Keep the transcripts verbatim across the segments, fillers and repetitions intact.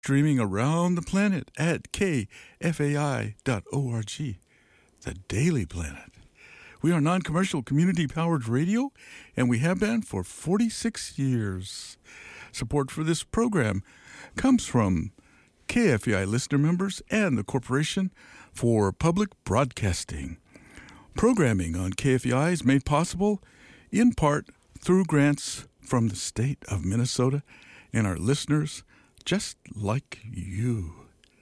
streaming around the planet at k f a i dot org, the Daily Planet. We are non-commercial community-powered radio, and we have been for forty-six years. Support for this program comes from K F E I listener members and the Corporation for Public Broadcasting. Programming on K F E I is made possible in part through grants from the state of Minnesota and our listeners just like you.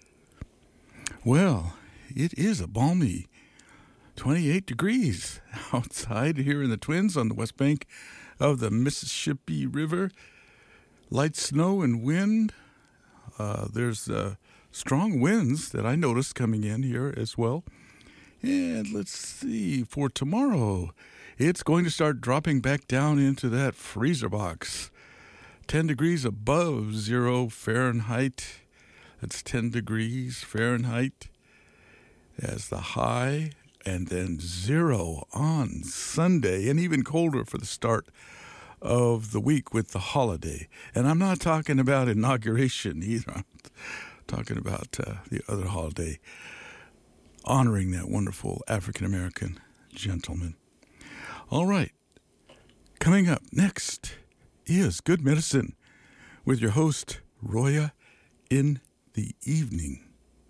Well, it is a balmy twenty-eight degrees outside here in the Twins on the west bank of the Mississippi River. Light snow and wind. Uh, there's uh, strong winds that I noticed coming in here as well. And let's see, for tomorrow, it's going to start dropping back down into that freezer box. ten degrees above zero Fahrenheit. That's ten degrees Fahrenheit as the high. And then zero on Sunday, and even colder for the start of the week with the holiday. And I'm not talking about inauguration either. I'm talking about uh, the other holiday, honoring that wonderful African-American gentleman. All right. Coming up next is Good Medicine with your host, Roya, in the evening.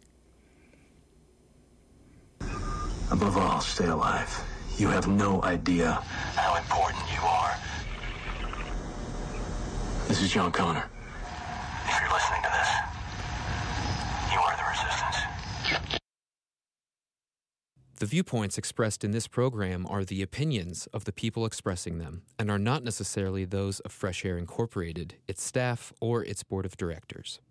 Above all, stay alive. You have no idea how important you are. This is John Connor. If you're listening to this, you are the resistance. The viewpoints expressed in this program are the opinions of the people expressing them and are not necessarily those of Fresh Air Incorporated, its staff, or its board of directors.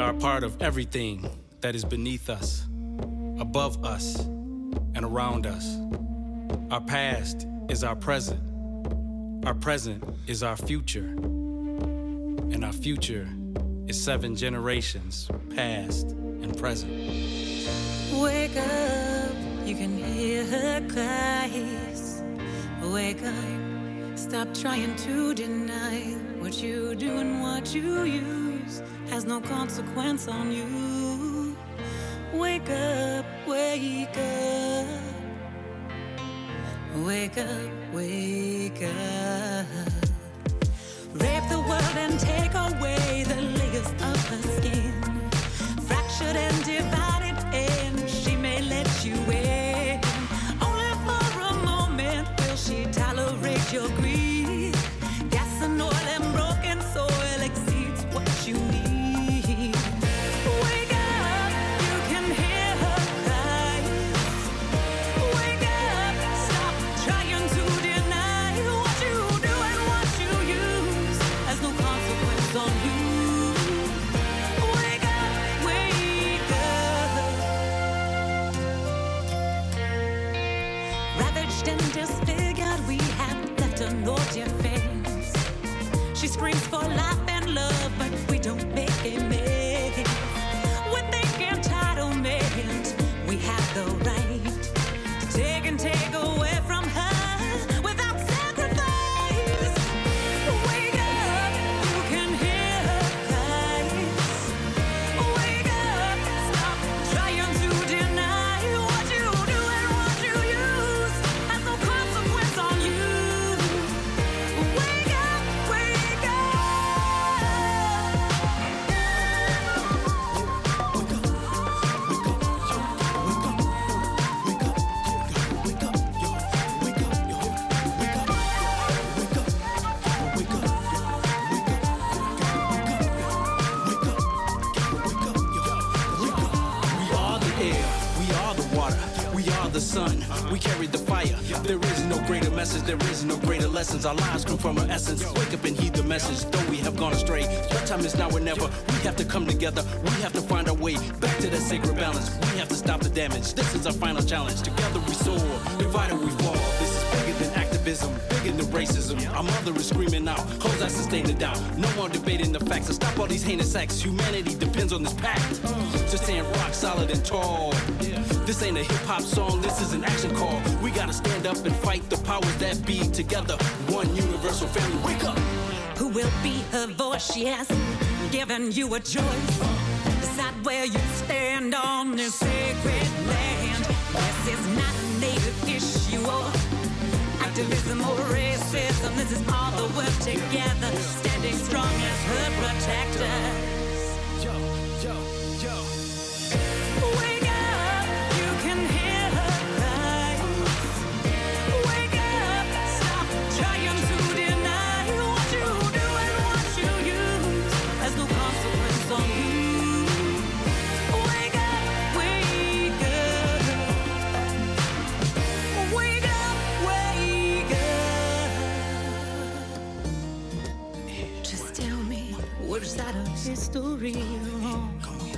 are a part of everything that is beneath us, above us, and around us. Our past is our present. Our present is our future. And our future is seven generations, past and present. Wake up, you can hear her cries. Wake up, stop trying to deny what you do and what you use has no consequence on you. Wake up, wake up. Wake up, wake up. Rape the world and take away the layers of her skin. Fractured and divided, and she may let you in. Only for a moment will she tolerate your greed. Gas and oil and broken soil exceeds what you need. Wake up, you can hear her cries. Wake up, stop trying to deny what you do and what you use has no consequence on you. Wake up, wake up. Ravaged and disfigured, we have left a no defense. She screams for life and love, but we don't make amends. We think entitlement, we have the right to take and take away from her without sacrifice. Wake up, you can hear her cries. Wake up, stop trying to deny what you do and what you use has no consequence on you. Wake up, wake up. We are the air, we are the water, we are the sun, we carry the fire. There is no greater message, there is no greater lessons. Our lives come from our essence. Wake up and heed the message, though we have gone astray. Your time is now or never. We have to come together, we have to find our way back to that sacred balance. We have to stop the damage, this is our final challenge. Together we soar, divided we fall. This is bigger than activism, bigger than racism. Our mother is screaming out, close that sustain the doubt. No more debating the facts, so stop all these heinous acts. Humanity depends on this pact. Just stand rock solid and tall. This ain't a hip-hop song, this is an action call. We gotta stand up and fight the powers that be. Together, one universal family. Wake up! Who will be her voice? She has given you a choice. Decide where you stand on this sacred land. This is not a native issue or activism or racism. This is all the work together, standing strong as her protectors. Yo, yo, yo. Wake up, you can hear her cries. Wake up, stop trying to deny what you do and what you use has no consequence on you. Wake up, wake up. Wake up, wake up. Just tell me which side of history you're on.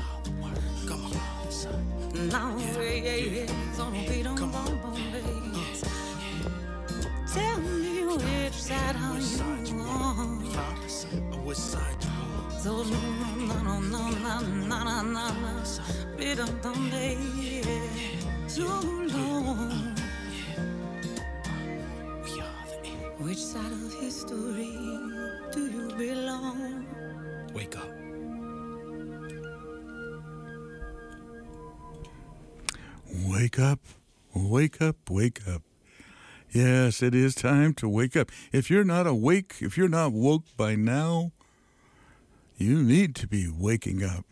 Now, it's on a beat on Bombay. Tell me which side are you on? Which side you on? So, no, no, no, no, no, no, no, no. Beat on Bombay. So long. Which side of history do you belong? Wake up. Wake up, wake up, wake up. Yes, it is time to wake up. If you're not awake, if you're not woke by now, you need to be waking up.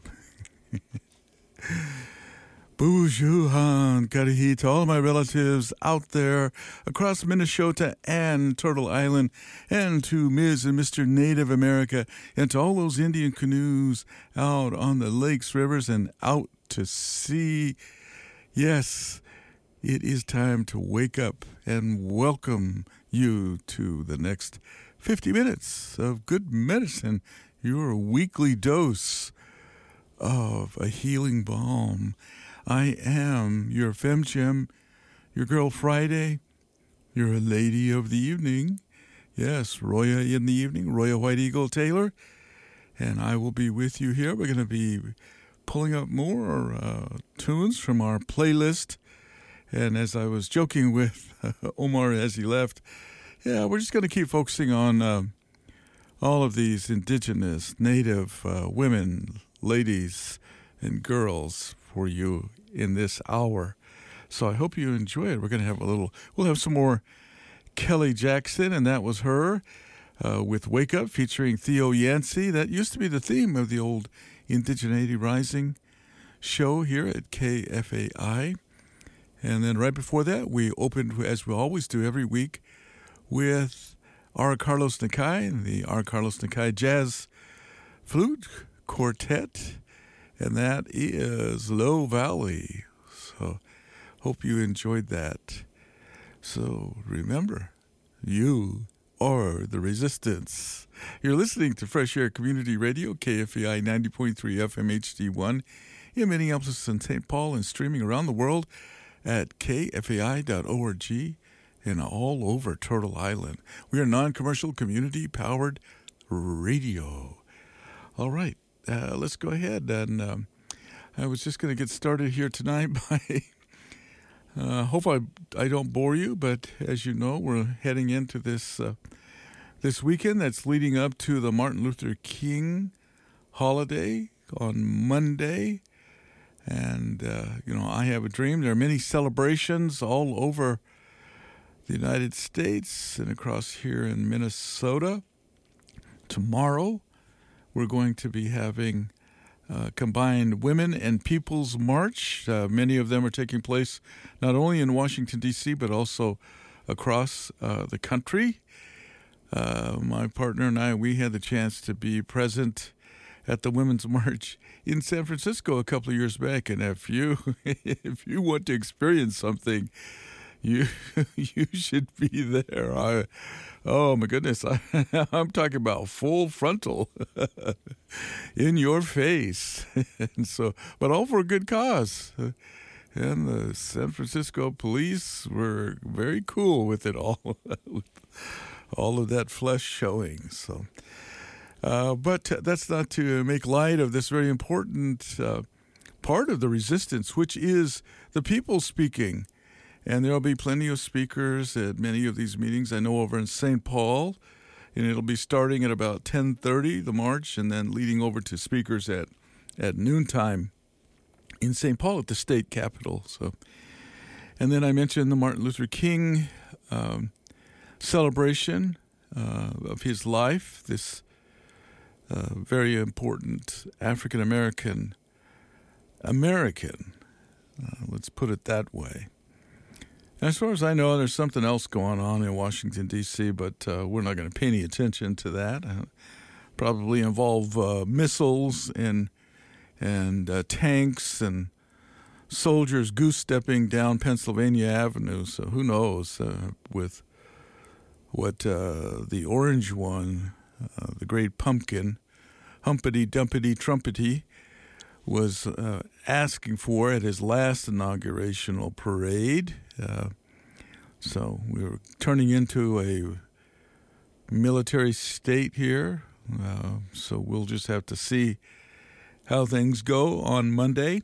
Bujuhan Karihi to all my relatives out there across Minnesota and Turtle Island, and to Miz and Mister Native America, and to all those Indian canoes out on the lakes, rivers, and out to sea. Yes, it is time to wake up and welcome you to the next fifty minutes of good medicine, your weekly dose of a healing balm. I am your FemGem, your Girl Friday, your Lady of the Evening. Yes, Roya in the evening, Roya White Eagle Taylor. And I will be with you here. We're going to be pulling up more uh, tunes from our playlist. And as I was joking with uh, Omar as he left, yeah, we're just going to keep focusing on uh, all of these indigenous, native uh, women, ladies, and girls for you in this hour. So I hope you enjoy it. We're going to have a little, we'll have some more Kelly Jackson, and that was her uh, with Wake Up featuring Theo Yancey. That used to be the theme of the old Indigeneity Rising show here at K F A I. And then right before that, we opened, as we always do every week, with R. Carlos Nakai and the R. Carlos Nakai Jazz Flute Quartet. And that is Low Valley. So hope you enjoyed that. So remember, you are the resistance. You're listening to Fresh Air Community Radio, K F A I ninety point three F M H D one in Minneapolis and Saint Paul, and streaming around the world at K F A I dot org and all over Turtle Island. We are non-commercial, community-powered radio. All right, uh, let's go ahead. And um, I was just going to get started here tonight by... Uh, hope I I don't bore you, but as you know, we're heading into this uh, this weekend that's leading up to the Martin Luther King holiday on Monday. And, uh, you know, I have a dream. There are many celebrations all over the United States and across here in Minnesota. Tomorrow, we're going to be having Uh, combined Women and People's March. Uh, many of them are taking place not only in Washington, D C, but also across uh, the country. Uh, my partner and I, we had the chance to be present at the Women's March in San Francisco a couple of years back. And if you if you want to experience something, you you should be there. I, oh my goodness, I, I'm talking about full frontal, in your face, and so, but all for a good cause. And the San Francisco police were very cool with it all, with all of that flesh showing. So, uh, but that's not to make light of this very important uh, part of the resistance, which is the people speaking. And there will be plenty of speakers at many of these meetings. I know over in Saint Paul, and it'll be starting at about ten thirty, the march, and then leading over to speakers at, at noontime in Saint Paul at the state capitol. So, and then I mentioned the Martin Luther King um, celebration uh, of his life, this uh, very important African-American, American, uh, let's put it that way. As far as I know, there's something else going on in Washington, D C, but uh, we're not going to pay any attention to that. Uh, probably involve uh, missiles and and uh, tanks and soldiers goose-stepping down Pennsylvania Avenue. So who knows uh, with what uh, the orange one, uh, the great pumpkin, humpity-dumpity-trumpety, was uh, asking for at his last inaugurational parade. Uh, so we were turning into a military state here. Uh, so we'll just have to see how things go on Monday.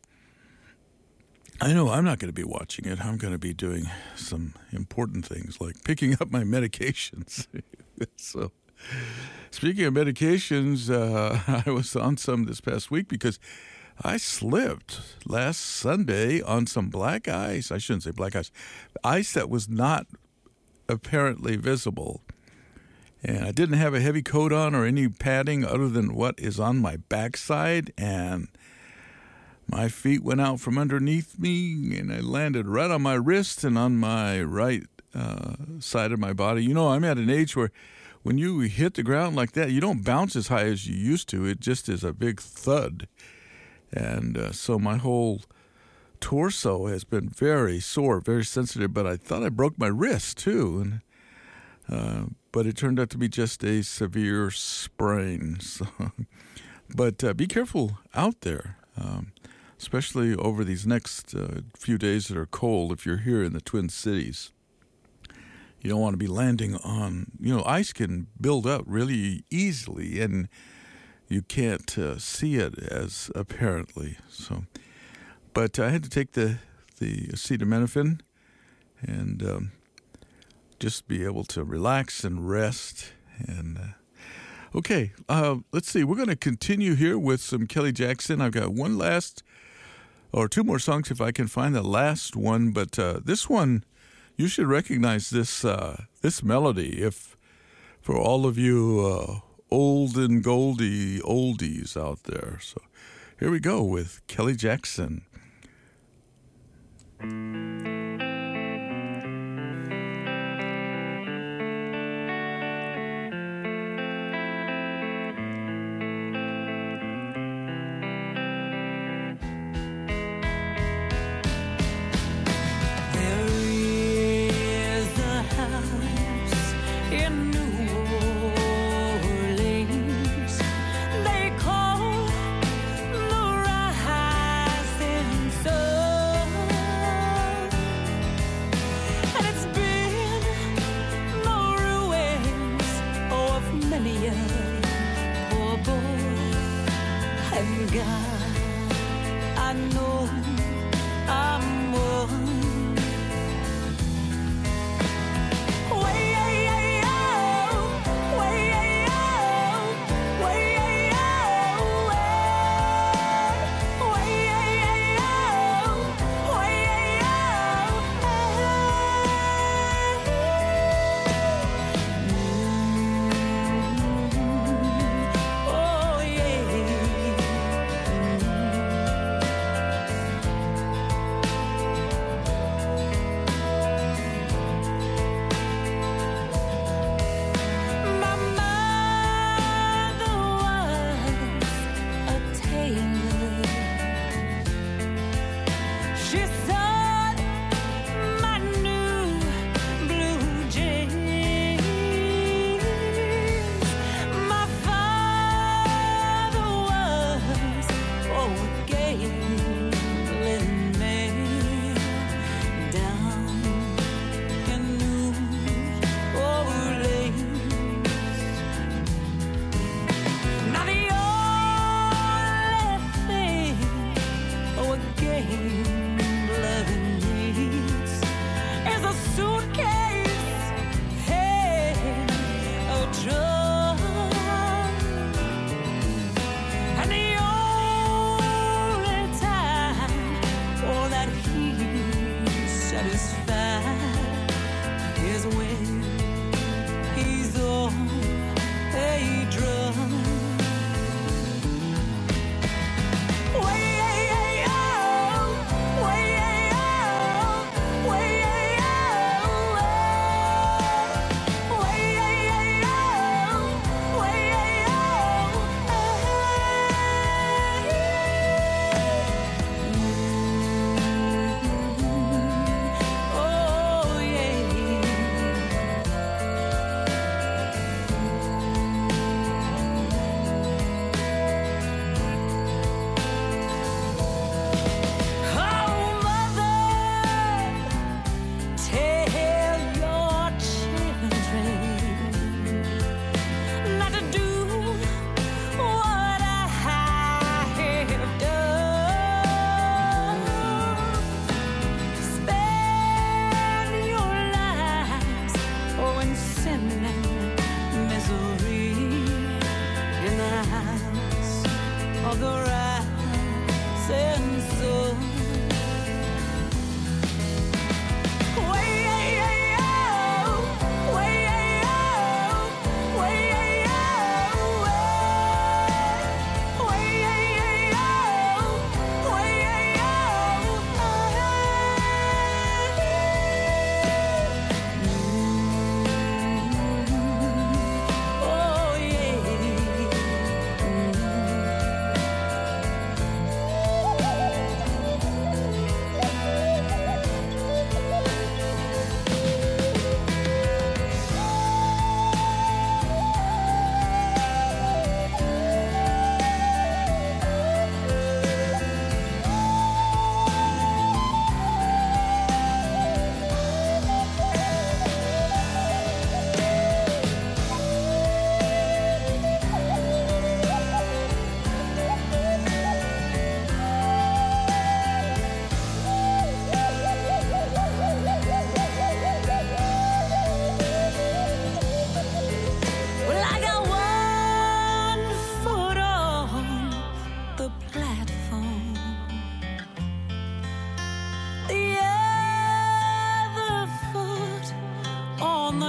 I know I'm not going to be watching it. I'm going to be doing some important things like picking up my medications. So speaking of medications, uh, I was on some this past week because I slipped last Sunday on some black ice. I shouldn't say black ice. Ice that was not apparently visible. And I didn't have a heavy coat on or any padding other than what is on my backside. And my feet went out from underneath me, and I landed right on my wrist and on my right uh, side of my body. You know, I'm at an age where when you hit the ground like that, you don't bounce as high as you used to. It just is a big thud. And uh, so my whole torso has been very sore, very sensitive, but I thought I broke my wrist too. And uh, but it turned out to be just a severe sprain. So, but uh, be careful out there. um, especially over these next uh, few days that are cold. If you're here in the Twin Cities, you don't want to be landing on, you know, ice can build up really easily, and you can't uh, see it as apparently. So, but I had to take the the acetaminophen and um, just be able to relax and rest. And uh, okay, uh, let's see. We're going to continue here with some Kelly Jackson. I've got one last or two more songs if I can find the last one. But uh, this one, you should recognize this uh, this melody. If for all of you uh, old and goldie oldies out there. So here we go with Kelly Jackson.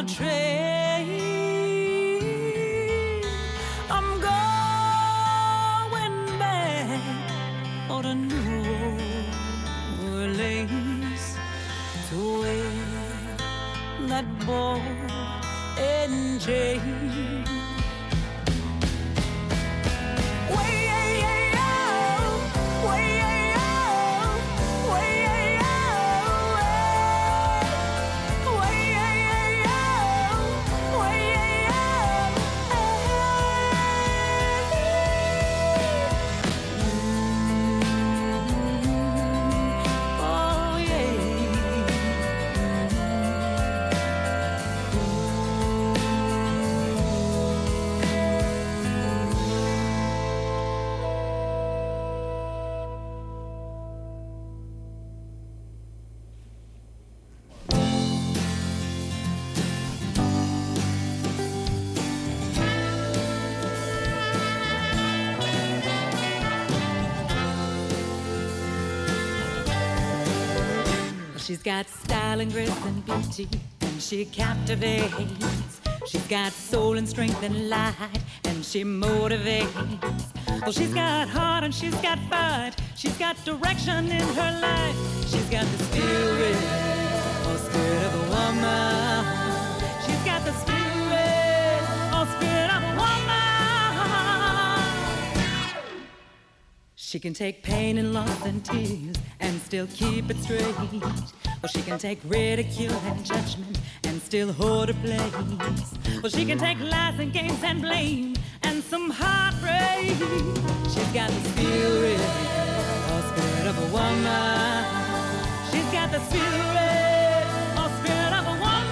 train. I'm going back for the New Orleans to where that ball and chain. She's got style and grace and beauty, and she captivates. She's got soul and strength and light, and she motivates. Well, she's got heart and she's got fight. She's got direction in her life. She's got the spirit, oh spirit of a woman. She's got the spirit, oh spirit of a woman. She can take pain and loss and tears and still keep it straight. Well, she can take ridicule and judgment and still hold her place. Well, she can take lies and games and blame and some heartbreak. She's got the spirit, oh spirit of a woman. She's got the spirit, oh spirit of a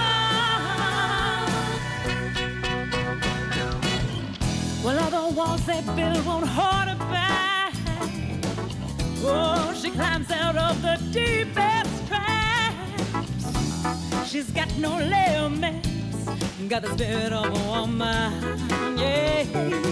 woman. Well, all the walls they build won't hold her back. Oh, she climbs out of the deepest traps. She's got no limits, got the spirit of a woman, yeah.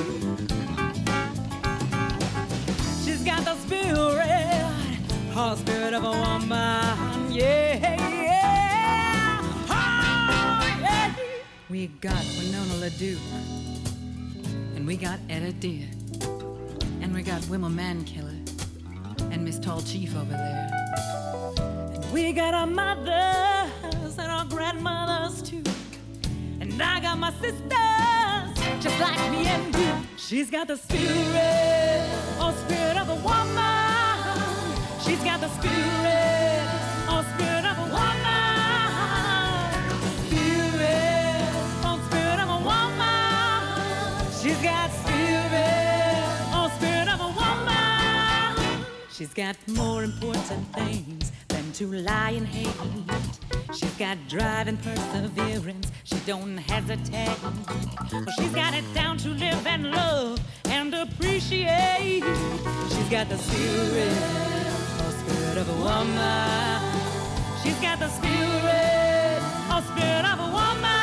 She's got the spirit, oh, spirit of a woman, yeah, yeah. Oh, yeah. We got Winona LaDuke, and we got Etta Deer, and we got Wilma Mankiller, and Miss Tall Chief over there. And we got our mothers and our grandmothers too. And I got my sisters, just like me and you. She's got the spirit, oh spirit of a woman. She's got the spirit, oh spirit of a woman. Spirit, oh spirit of a woman. She's got spirit, oh spirit of a woman. She's got more important things than to lie and hate. She's got drive and perseverance. She don't hesitate. Well, she's got it down to live and love and appreciate. She's got the spirit, oh spirit of a woman. She's got the spirit, oh spirit of a woman.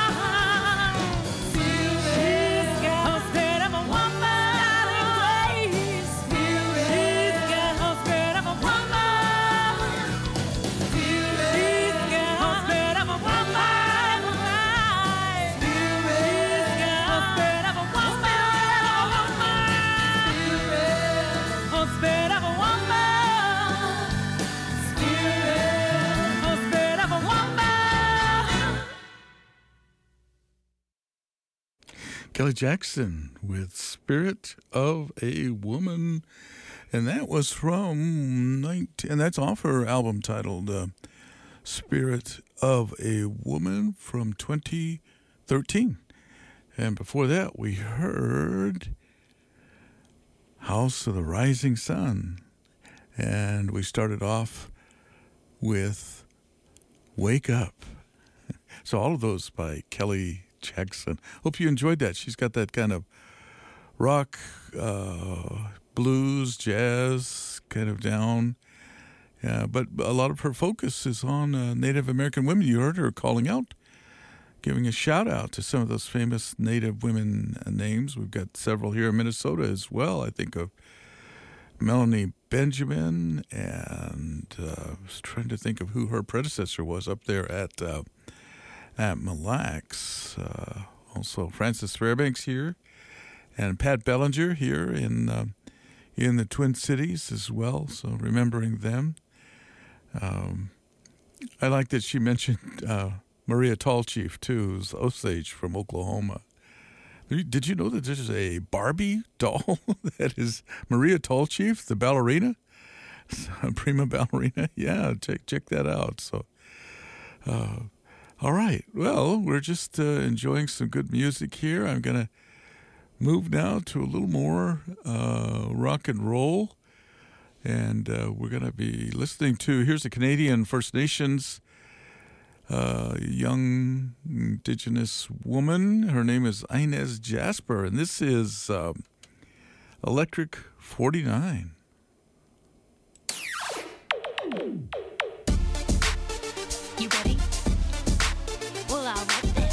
Spirit, she's got oh spirit of a woman. Spirit, she's got oh spirit of a woman. Spirit, she's got oh spirit of a woman. Spirit, she's got oh spirit of a woman. Spirit, oh spirit of a woman. Spirit, oh spirit of a woman. Kelly Jackson with Spirit of a Woman. And that was from nineteen, and that's off her album titled uh, Spirit of a Woman from twenty thirteen. And before that, we heard House of the Rising Sun. And we started off with Wake Up. So all of those by Kelly Jackson. Hope you enjoyed that. She's got that kind of rock, uh, blues, jazz kind of down. Yeah, but a lot of her focus is on uh, Native American women. You heard her calling out, giving a shout out to some of those famous Native women uh, names. We've got several here in Minnesota as well. I think of Melanie Benjamin, and uh, I was trying to think of who her predecessor was up there at uh, at Mille Lacs. Uh, also, Francis Fairbanks here, and Pat Bellinger here in uh, in the Twin Cities as well. So remembering them. Um, I like that she mentioned uh, Maria Tallchief too, who's Osage from Oklahoma. Did you know that there's a Barbie doll that is Maria Tallchief, the ballerina, prima ballerina? Yeah, check check that out. So, uh, all right. Well, we're just uh, enjoying some good music here. I'm gonna move now to a little more uh, rock and roll, and uh, we're gonna be listening to. Here's a Canadian First Nations. Uh, young Indigenous woman. Her name is Inez Jasper, and this is uh, Electric forty-nine. You ready? Well, all right then.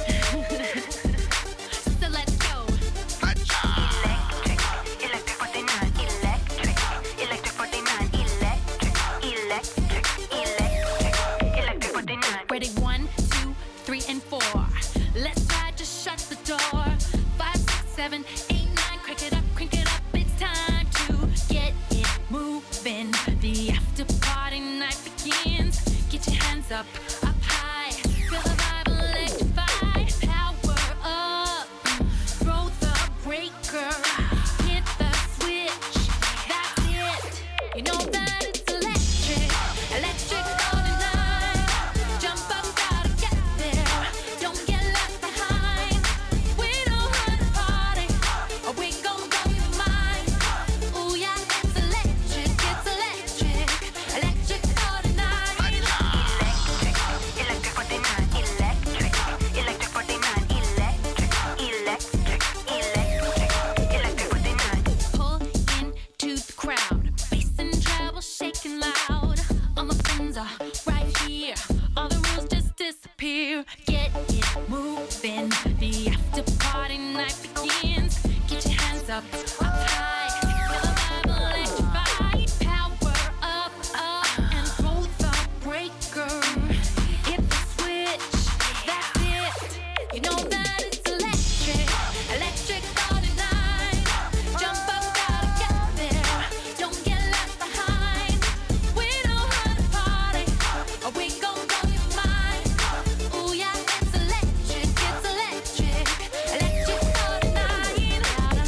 So let's go. Electric, electric forty-nine, electric, electric forty-nine, electric, electric, electric, electric forty-nine. Ready, one, two, three, and four. Let's try to shut the door. Five, six, seven, eight, nine. Crank it up, crank it up. It's time to get it moving. The after party night begins. Get your hands up, up high. Feel the vibe electrify. Power up. Throw the breaker. Hit the switch. That's it. You know that it's electric. Electric forty-nine. Jump up, gotta get there. Don't get left behind. We know how to party. Or we gon' blow your mind. Ooh yeah, it's electric. It's electric. Electric forty-nine. Electric. Electric forty-nine. Electric. Electric forty-nine. Electric. Electric. Electric. Electric forty-nine. Pull into the crowd. Bass and treble shaking loud. All my friends are right here. All the rules just disappear. Get it moving. The after party night begins. Get your hands up, up high. Feel the vibe electrify. Power up, up, and throw the breaker. Hit the switch. That's it. You know that it's electric. Electric forty-nine. Jump up, gotta get there. Don't get left behind. We know how to party. Or we gon' blow your mind. Ooh yeah, it's electric. It's electric. Electric forty-nine.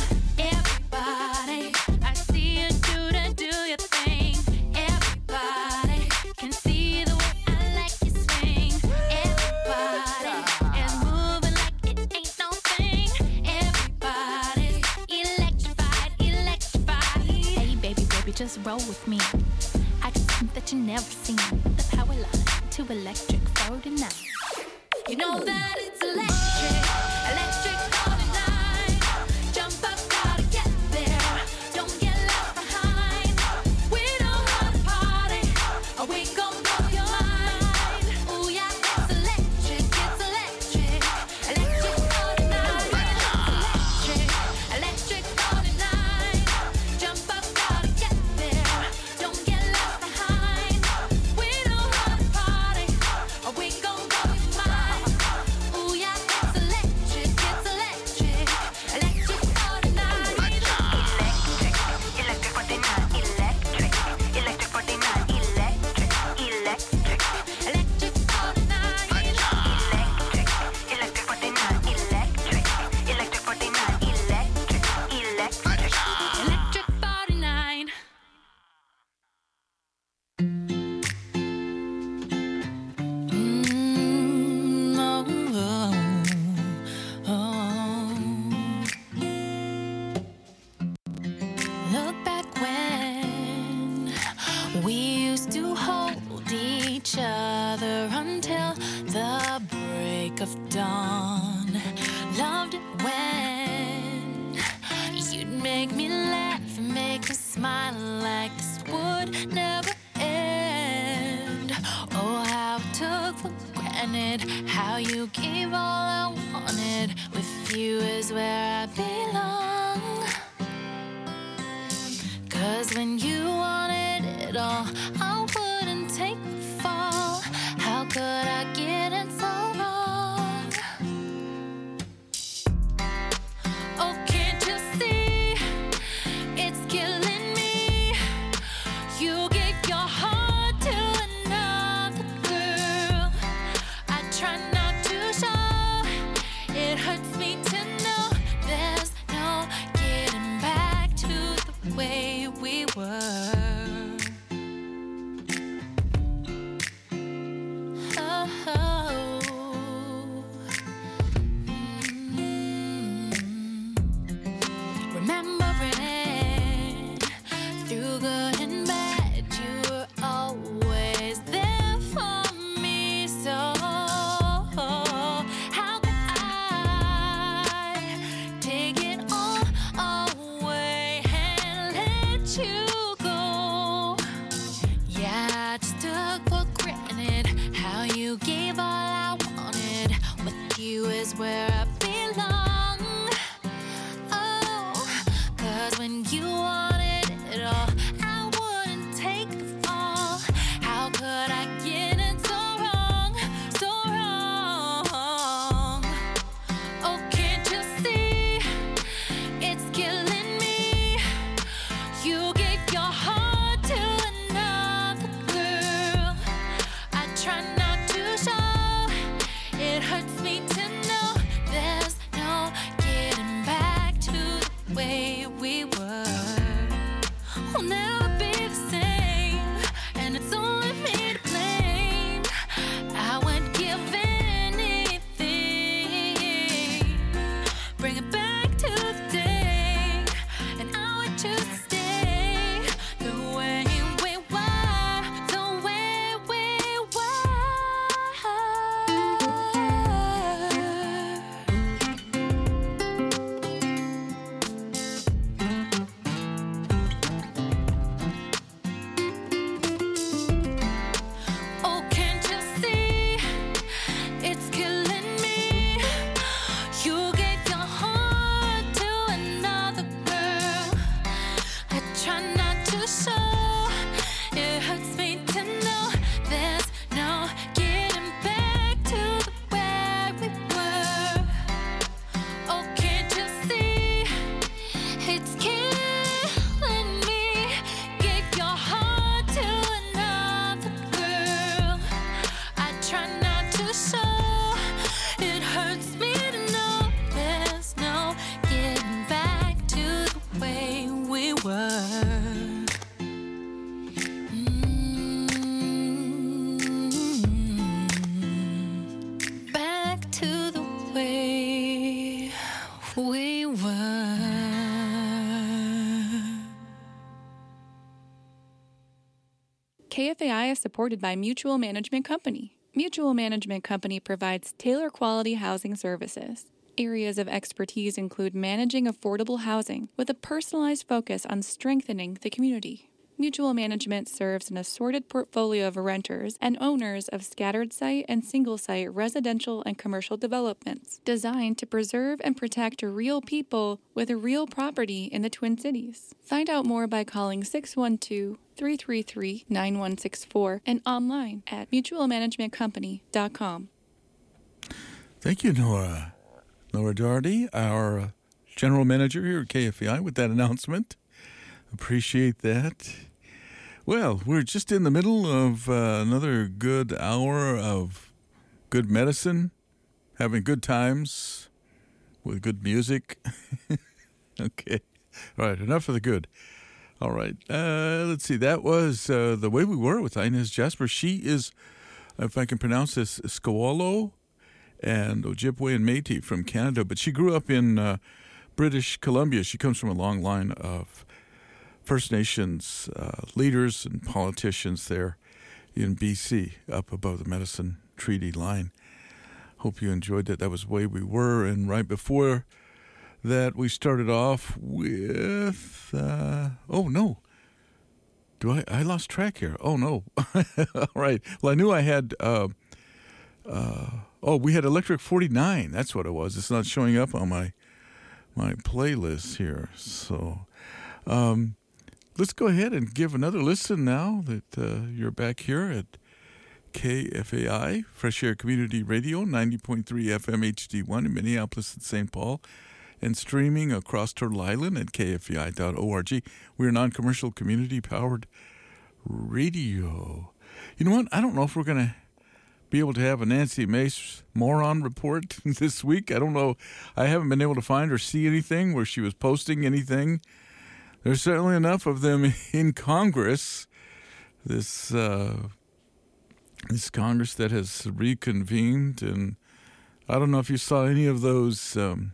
Everybody, I see you do the do your thing. Everybody can see the way I like you swing. Everybody is moving like it ain't no thing. Everybody's electrified, electrified. Hey baby, baby, just roll with me. I got something that you never seen. The power line to electric forty-nine. You know that it's electric. Electric forty-nine. Jump up, gotta get there. Don't get left behind. We know how to party. Or we gon' blow your mind. Ooh yeah, it's electric. It's electric. Electric forty-nine. Electric. Electric forty-nine. Jump up, gotta get there. Don't get left behind. We know how to party. Or we gon' blow your mind. Ooh yeah, it's electric. It's electric. Electric forty-nine. Electric. Electric forty-nine. Electric. Electric forty-nine. Electric. Electric. Electric forty-nine. Electric. Electric forty-nine. Electric. Electric forty-nine. Electric. Electric. Electric forty-nine. Mm, oh, oh, oh. Look back when we used to hold each other until the break of dawn. Loved it when you'd make me laugh and make me smile like this would never end. Oh, how I took for granted how you gave all I wanted. With you is where I belong. 'Cause when you wanted it all, I wouldn't take the fall. How could I get it so wrong? supported by Mutual Management Company. Mutual Management Company provides tailor-quality housing services. Areas of expertise include managing affordable housing with a personalized focus on strengthening the community. Mutual Management serves an assorted portfolio of renters and owners of scattered site and single site residential and commercial developments designed to preserve and protect real people with a real property in the Twin Cities. Find out more by calling six one two, three three three, nine one six four and online at mutual management company dot com. Thank you, Nora. Nora Doherty, our general manager here at K F E I, with that announcement. Appreciate that. Well, we're just in the middle of uh, another good hour of good medicine, having good times with good music. Okay. All right, enough of the good. All right. Uh, let's see. That was uh, The Way We Were with Inez Jasper. She is, if I can pronounce this, Squalo and Ojibwe and Métis from Canada, but she grew up in uh, British Columbia. She comes from a long line of First Nations uh, leaders and politicians there in B C, up above the Medicine Treaty Line. Hope you enjoyed that. That was The Way We Were. And right before that, we started off with, uh, oh, no. Do I, I lost track here. Oh, no. All right. Well, I knew I had, uh, uh, oh, we had Electric forty-nine. That's what it was. It's not showing up on my, my playlist here. So, um, let's go ahead and give another listen now that uh, you're back here at K F A I, Fresh Air Community Radio, ninety point three F M H D one in Minneapolis and Saint Paul, and streaming across Turtle Island at K F E I dot org. We're non-commercial, community-powered radio. You know what? I don't know if we're going to be able to have a Nancy Mace moron report this week. I don't know. I haven't been able to find or see anything where she was posting anything. There's certainly enough of them in Congress, this uh, this Congress that has reconvened. And I don't know if you saw any of those um,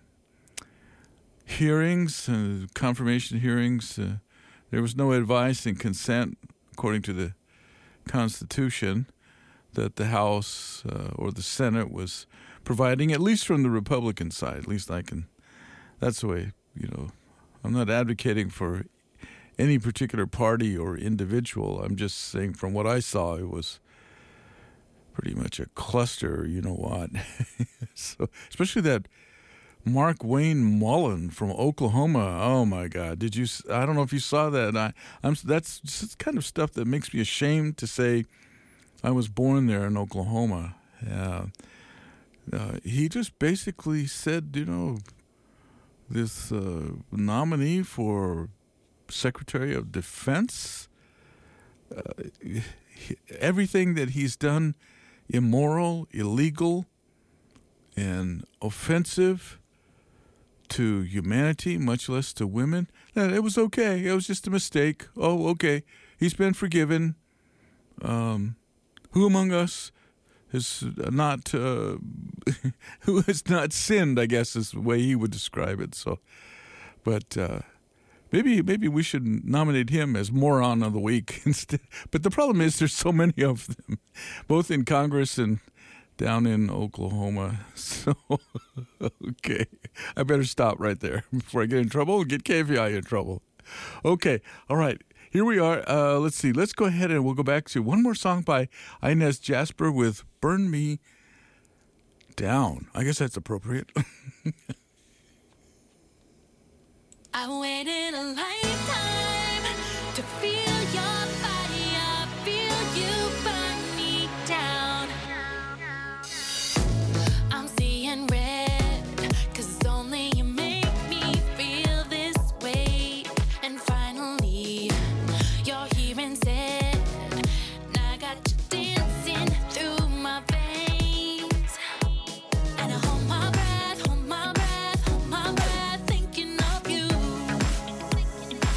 hearings, uh, confirmation hearings. Uh, there was no advice and consent, according to the Constitution, that the House uh, or the Senate was providing, at least from the Republican side. At least I can, that's the way, you know, I'm not advocating for any particular party or individual. I'm just saying from what I saw, it was pretty much a cluster, you know what. So, especially that Mark Wayne Mullen from Oklahoma. Oh, my God. Did you, I don't know if you saw that. I, I'm, that's just kind of stuff that makes me ashamed to say I was born there in Oklahoma. Yeah. Uh, he just basically said, you know, this uh, nominee for Secretary of Defense, uh, he, everything that he's done immoral, illegal, and offensive to humanity, much less to women, that it was okay. It was just a mistake. Oh, okay. He's been forgiven. Um, who among us has not uh, who has not sinned, I guess is the way he would describe it. So, but uh, maybe maybe we should nominate him as moron of the week instead. But the problem is there's so many of them, both in Congress and down in Oklahoma. So, okay, I better stop right there before I get in trouble and get K V I in trouble. Okay, all right. Here we are. Uh, let's see. Let's go ahead and we'll go back to one more song by Inez Jasper with Burn Me Down. I guess that's appropriate. I waited a lifetime to feel your body. I feel you burn me down. I'm seeing red, 'cause only you make me feel this way. And finally, you're here and said, and I got you dancing through my veins. And I hold my breath, hold my breath, hold my breath, thinking of you.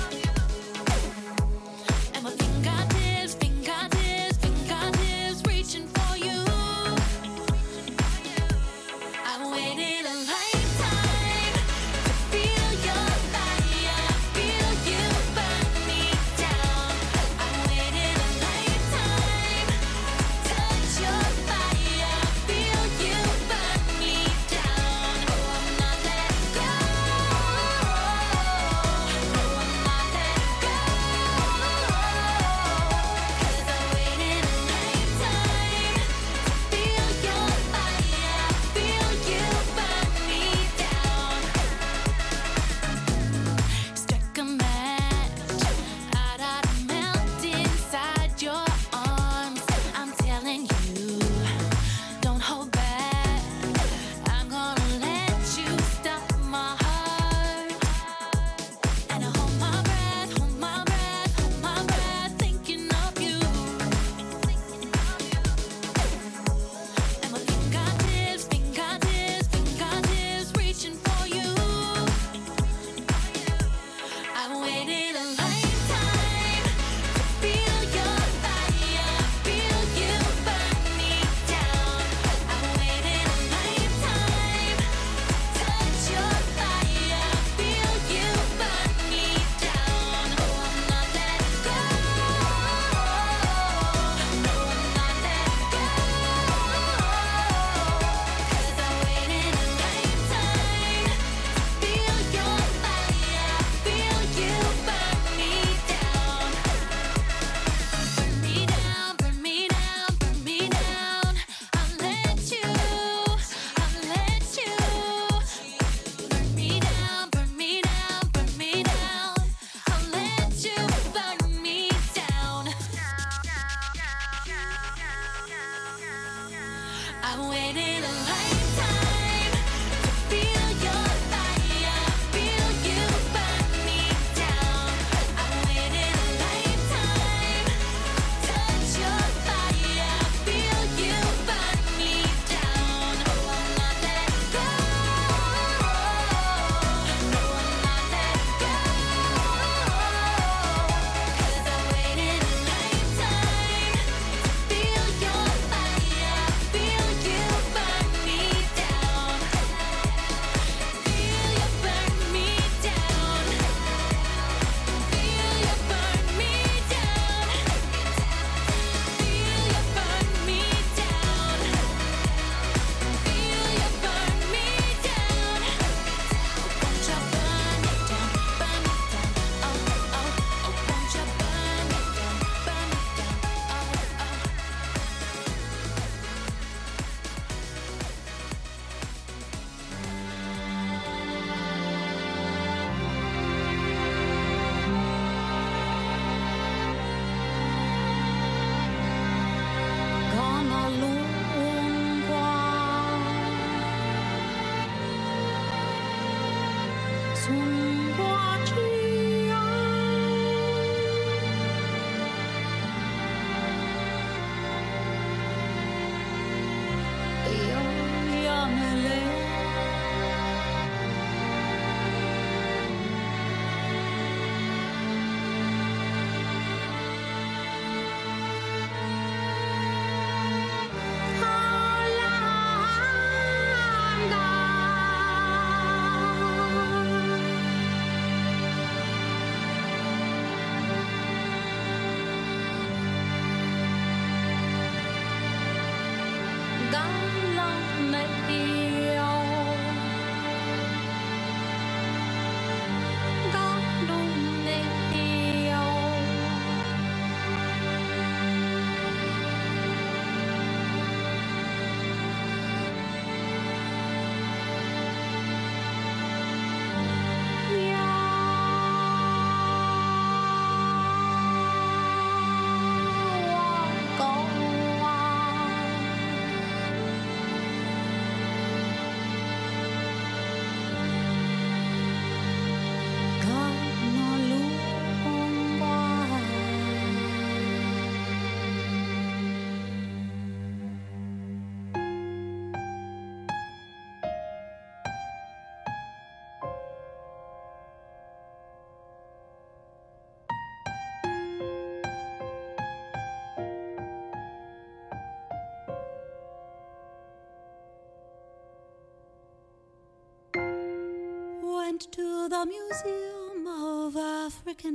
went to the Museum of African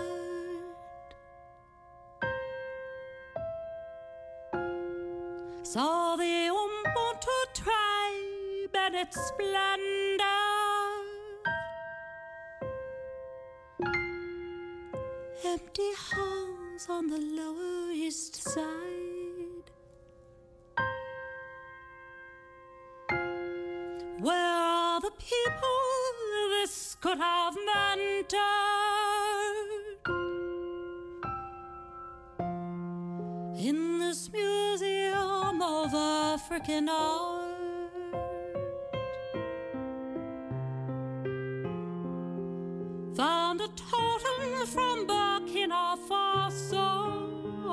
Art, saw the Ubuntu tribe and its splendor, empty halls on the Lower East Side, where all the people this could have mentored in this Museum of African Art. Found a totem from Burkina Faso,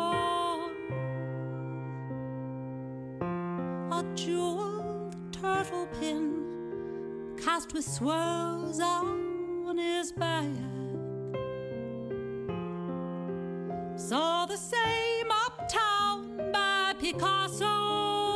a jeweled turtle pin cast with swirls on his back. Saw the same uptown by Picasso.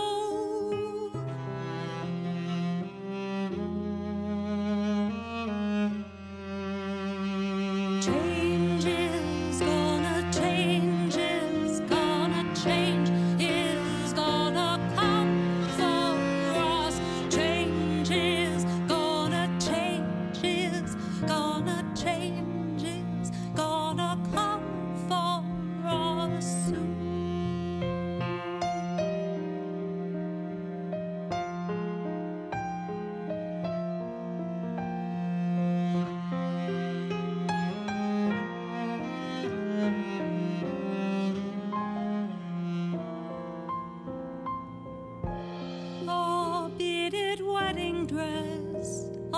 Change is gonna change, is gonna change, is gonna come for us. Change is gonna change, is gonna change, is gonna come for us soon.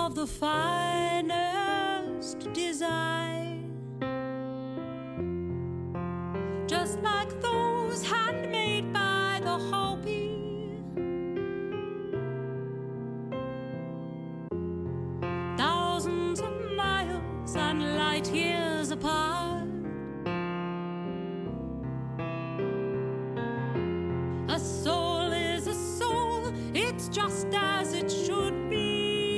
of the finest design, just like those handmade by the Hopi. Thousands of miles and light years apart. A soul is a soul, it's just as it should be.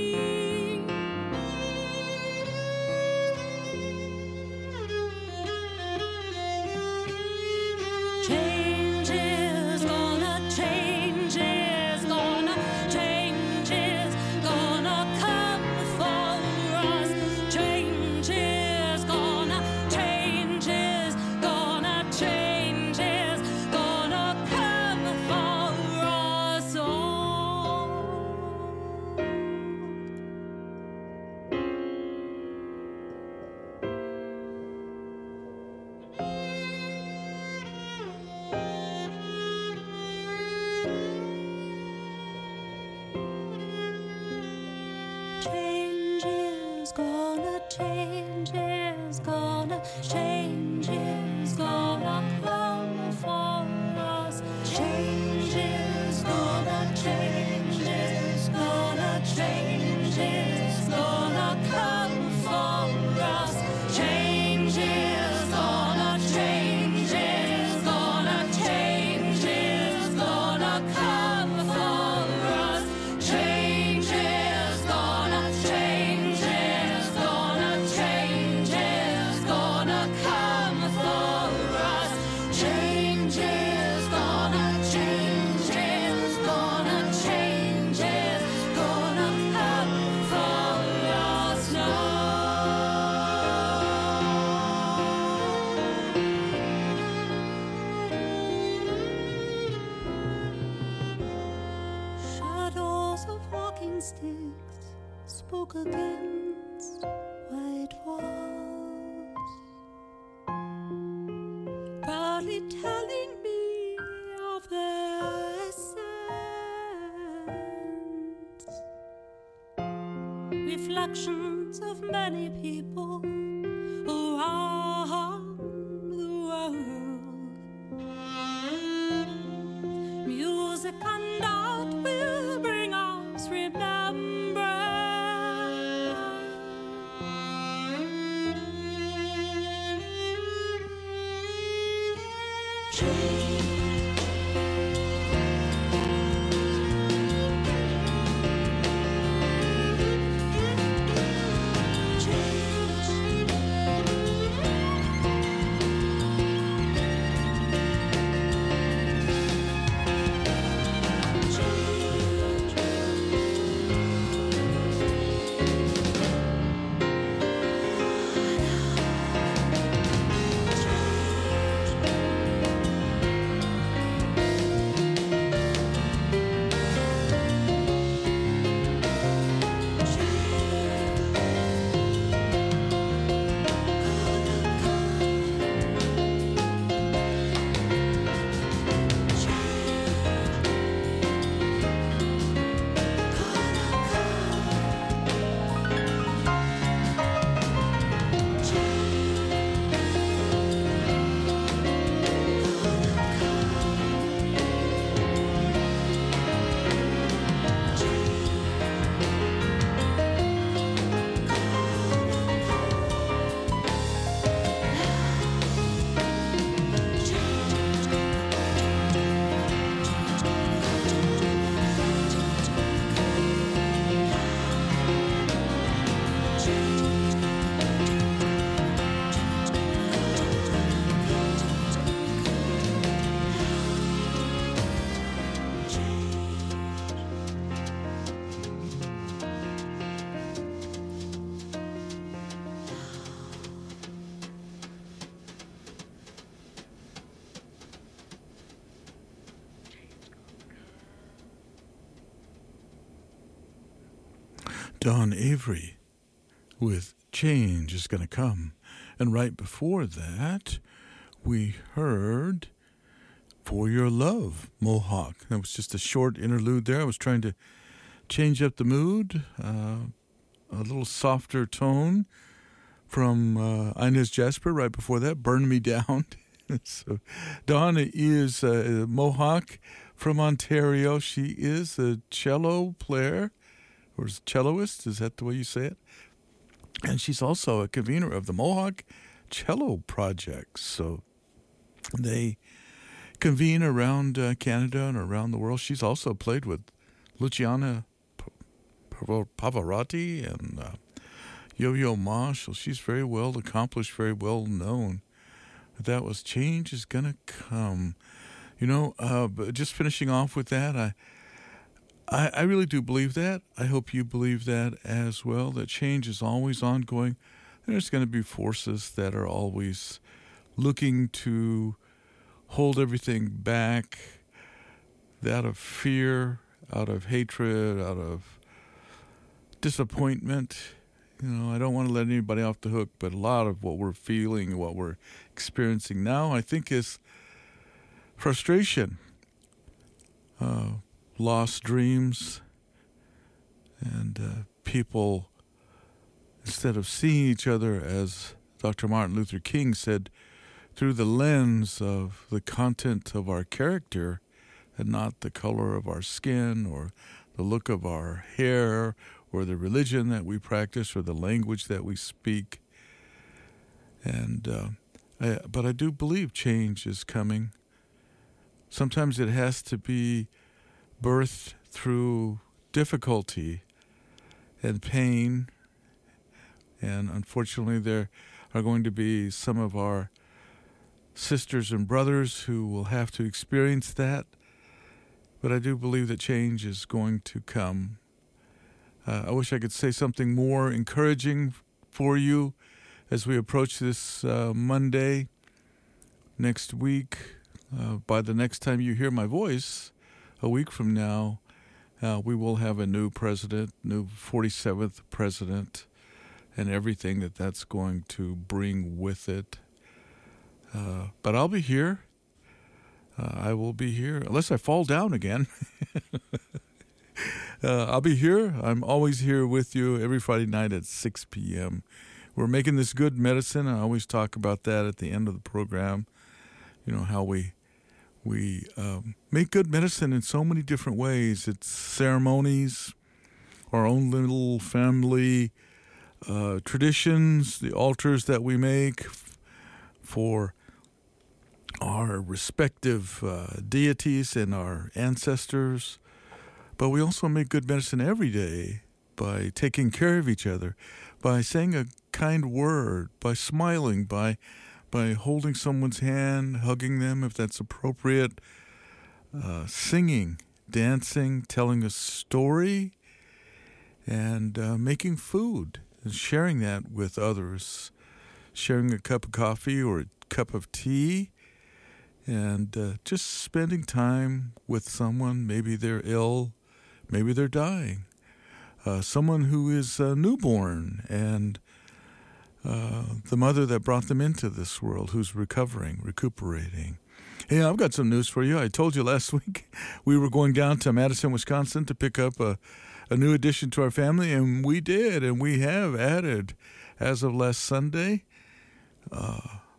Change is gonna, change is gonna, change is gonna come for us. Change is gonna, change is gonna, change is gonna come for us all. Change is gonna, change is gonna, change is gonna come for us. Change is gonna, change is gonna, change is gonna come for us. Change is gonna, change is gonna, change is gonna come for us. Change is gonna, change is gonna, change is gonna come for us. Change is gonna, change is gonna, change is gonna come for us now. Shadows of walking sticks spoke against white walls, proudly telling me of their essence. Reflections of many people around the world. Music and art will bring us remembrance. Don Avery with Change Is Gonna Come. And right before that, we heard For Your Love, Mohawk. That was just a short interlude there. I was trying to change up the mood. Uh, a little softer tone from uh, Inez Jasper right before that, Burn Me Down. So Dawn is a Mohawk from Ontario. She is a cello player, or celloist, is that the way you say it? And she's also a convener of the Mohawk Cello Project. So they convene around uh, Canada and around the world. She's also played with Luciana Pavarotti and uh, Yo-Yo Ma. So she's very well accomplished, very well known. That was Change is Gonna Come. You know, uh, but just finishing off with that, I, I I really do believe that. I hope you believe that as well, that change is always ongoing. There's going to be forces that are always looking to hold everything back, out of fear, out of hatred, out of disappointment. You know, I don't want to let anybody off the hook, but a lot of what we're feeling, what we're experiencing now, I think is frustration, uh, lost dreams, and uh, people, instead of seeing each other, as Doctor Martin Luther King said, through the lens of the content of our character and not the color of our skin or the look of our hair or the religion that we practice or the language that we speak. And uh, I, but I do believe change is coming. Sometimes it has to be birthed through difficulty and pain. And unfortunately, there are going to be some of our sisters and brothers who will have to experience that. But I do believe that change is going to come. Uh, I wish I could say something more encouraging for you as we approach this uh, Monday next week. Uh, by the next time you hear my voice, a week from now, uh, we will have a new president, new forty-seventh president, and everything that that's going to bring with it. Uh, but I'll be here. Uh, I will be here, unless I fall down again. uh, I'll be here. I'm always here with you every Friday night at six p.m. We're making this good medicine. I always talk about that at the end of the program. You know, how we we um, make good medicine in so many different ways. It's ceremonies, our own little family uh, traditions, the altars that we make f- for our respective uh, deities and our ancestors. But we also make good medicine every day by taking care of each other, by saying a kind word, by smiling, by by holding someone's hand, hugging them if that's appropriate, uh, singing, dancing, telling a story, and uh, making food, and sharing that with others, sharing a cup of coffee or a cup of tea, and uh, just spending time with someone. Maybe they're ill, maybe they're dying, uh, someone who is uh, newborn, and uh, the mother that brought them into this world who's recovering, recuperating. Hey, I've got some news for you. I told you last week we were going down to Madison, Wisconsin to pick up a, a new addition to our family, and we did, and we have added, as of last Sunday, uh,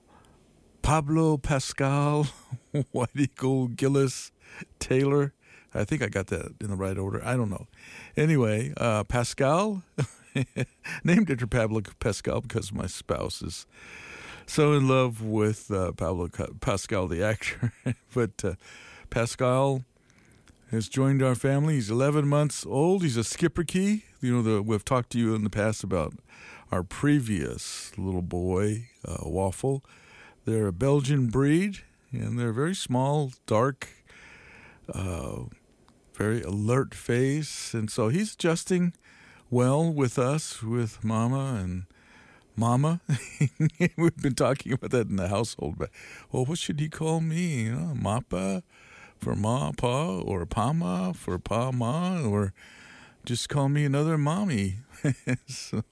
Pablo Pascal White Eagle Gillis Taylor. I think I got that in the right order. I don't know. Anyway, uh, Pascal, named after Pablo Pascal because my spouse is so in love with uh, Pablo Pascal, the actor. But uh, Pascal has joined our family. He's eleven months old. He's a Schipperke. You know, the, we've talked to you in the past about our previous little boy, uh, Waffle. They're a Belgian breed, and they're very small, dark, uh, very alert face. And so he's adjusting well with us, with Mama and Mama. We've been talking about that in the household. But, well, what should he call me? You know, Mappa for Ma, Pa, or Pama for Pa, Ma, or just call me another mommy. So...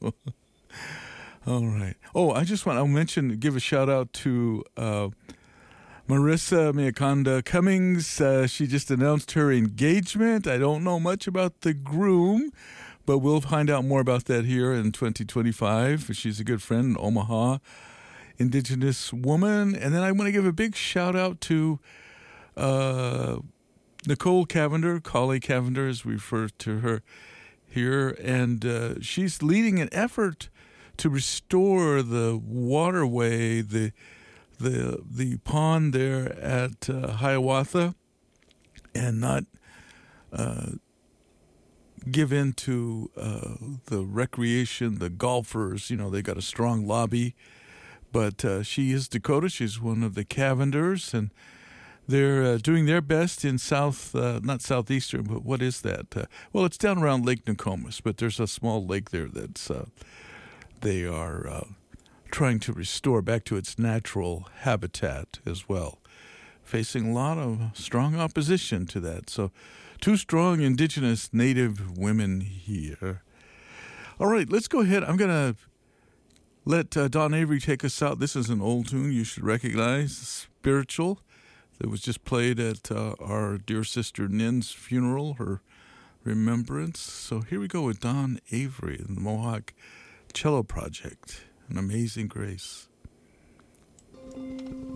All right. Oh, I just want to mention, give a shout out to uh, Marissa Miakonda Cummings. Uh, she just announced her engagement. I don't know much about the groom, But we'll find out more about that here in twenty twenty-five. She's a good friend, an Omaha Indigenous woman. And then I want to give a big shout out to uh, Nicole Cavender, Collie Cavender, as we refer to her here. And uh, she's leading an effort to restore the waterway, the the the pond there at uh, Hiawatha, and not uh, give in to uh, the recreation, the golfers. You know, they got a strong lobby. But uh, she is Dakota. She's one of the Cavenders, and they're uh, doing their best in south, uh, not southeastern, but what is that? Uh, well, it's down around Lake Nokomis, but there's a small lake there that's uh, they are uh, trying to restore back to its natural habitat as well, facing a lot of strong opposition to that. So two strong indigenous native women here. All right, let's go ahead. I'm going to let uh, Don Avery take us out. This is an old tune you should recognize, Spiritual, that was just played at uh, our dear sister Nin's funeral, her remembrance. So here we go with Don Avery and the Mohawk Cello Project, An Amazing Grace.